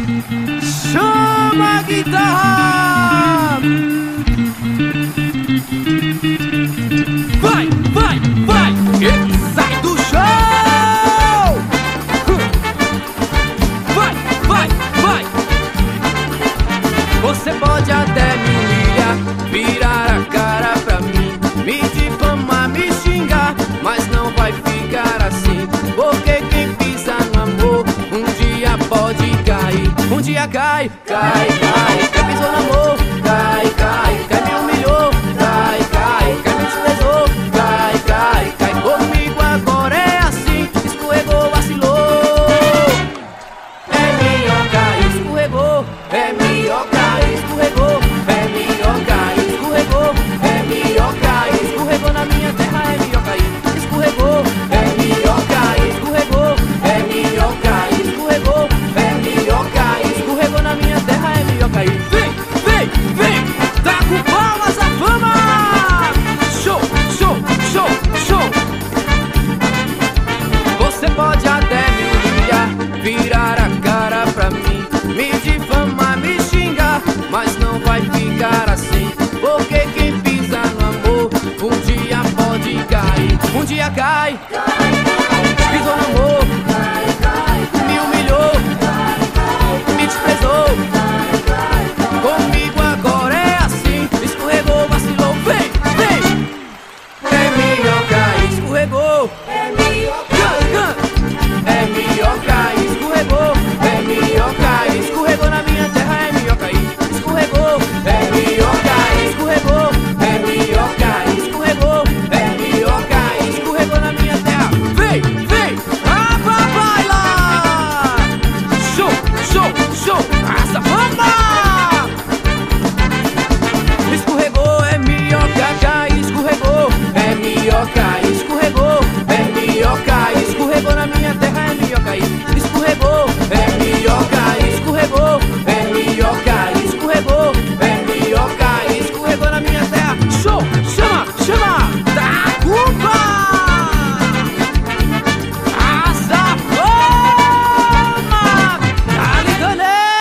Chama a guitarra! Vai, vai, vai! E sai do chão! Vai, vai, vai! Você pode até me humilhar, virar a cara pra mim, me difamar, me xingar, mas não vai ficar assim. Porque quem pisa no amor, um dia pode cair. Um dia cai, cai, cai. Quem pisou no amor, cai.